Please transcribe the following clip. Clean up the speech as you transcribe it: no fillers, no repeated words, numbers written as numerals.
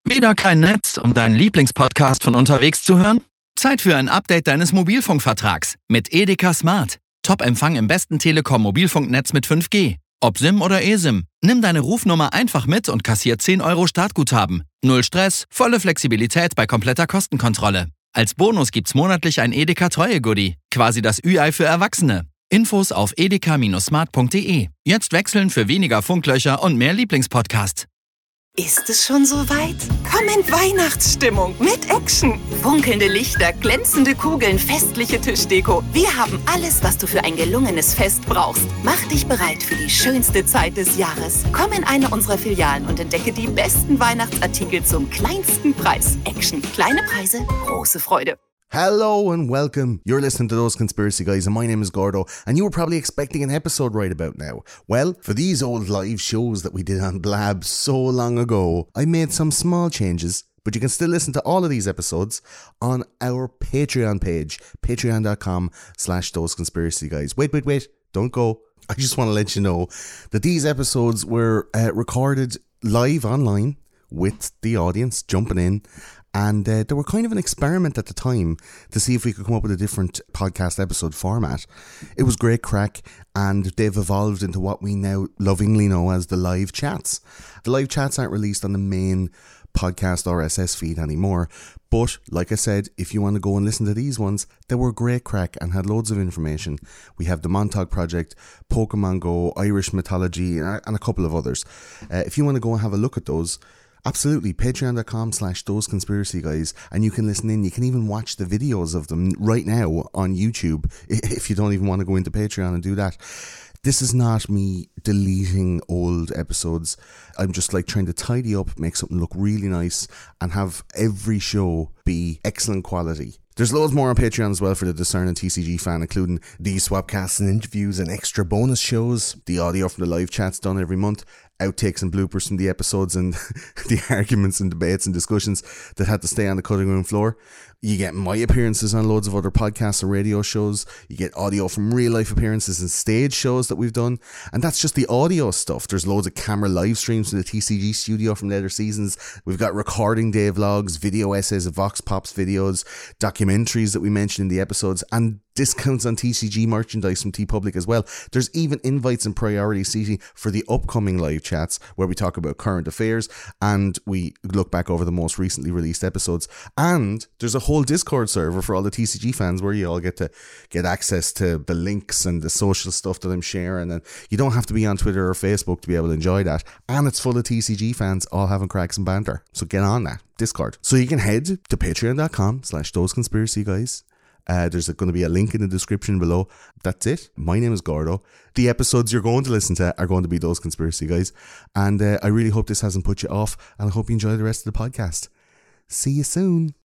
Wieder kein Netz, um deinen Lieblingspodcast von unterwegs zu hören? Zeit für ein Update deines Mobilfunkvertrags mit Edeka Smart. Top-Empfang im besten Telekom-Mobilfunknetz mit 5G. Ob SIM oder eSIM. Nimm deine Rufnummer einfach mit und kassier 10 € Startguthaben. Null Stress, volle Flexibilität bei kompletter Kostenkontrolle. Als Bonus gibt's monatlich ein Edeka-Treue-Goodie. Quasi das Ü-Ei für Erwachsene. Infos auf edeka-smart.de. Jetzt wechseln für weniger Funklöcher und mehr Lieblingspodcast. Ist es schon soweit? Komm in Weihnachtsstimmung mit Action. Funkelnde Lichter, glänzende Kugeln, festliche Tischdeko. Wir haben alles, was du für ein gelungenes Fest brauchst. Mach dich bereit für die schönste Zeit des Jahres. Komm in eine unserer Filialen und entdecke die besten Weihnachtsartikel zum kleinsten Preis. Action. Kleine Preise, große Freude. Hello and welcome. You're listening to Those Conspiracy Guys and my name is Gordo, and you were probably expecting an episode right about now. Well, for these old live shows that we did on Blab so long ago, I made some small changes, but you can still listen to all of these episodes on our Patreon page, patreon.com/Those Conspiracy Guys. Wait, don't go. I just want to let you know that these episodes were recorded live online with the audience jumping in. And they were kind of an experiment at the time to see if we could come up with a different podcast episode format. It was great crack, and they've evolved into what we now lovingly know as the live chats. The live chats aren't released on the main podcast RSS feed anymore, but like I said, if you want to go and listen to these ones, they were great crack and had loads of information. We have the Montauk Project, Pokemon Go, Irish Mythology, and a couple of others. If you want to go and have a look at those, absolutely, patreon.com/Those Conspiracy Guys, and you can listen in. You can even watch the videos of them right now on YouTube if you don't even want to go into Patreon and do that. This is not me deleting old episodes. I'm just like trying to tidy up, make something look really nice, and have every show be excellent quality. There's loads more on Patreon as well for the discerning TCG fan, including these swapcasts and interviews and extra bonus shows, the audio from the live chats done every month, outtakes and bloopers from the episodes, and the arguments and debates and discussions that had to stay on the cutting room floor. You get my appearances on loads of other podcasts and radio shows. You get audio from real life appearances and stage shows that we've done. And that's just the audio stuff. There's loads of camera live streams from the TCG studio from the other seasons. We've got recording day vlogs, video essays of Vox Pops videos, documentaries that we mentioned in the episodes, and discounts on TCG merchandise from TeePublic as well. There's even invites and priority seating for the upcoming live chats where we talk about current affairs and we look back over the most recently released episodes. And there's a whole Discord server for all the TCG fans where you all get to get access to the links and the social stuff that I'm sharing, and you don't have to be on Twitter or Facebook to be able to enjoy that. And it's full of TCG fans all having cracks and banter. So get on that Discord. So you can head to patreon.com/Those Conspiracy Guys. There's going to be a link in the description below. That's it. My name is Gordo. The episodes you're going to listen to are going to be Those Conspiracy Guys. And I really hope this hasn't put you off. And I hope you enjoy the rest of the podcast. See you soon.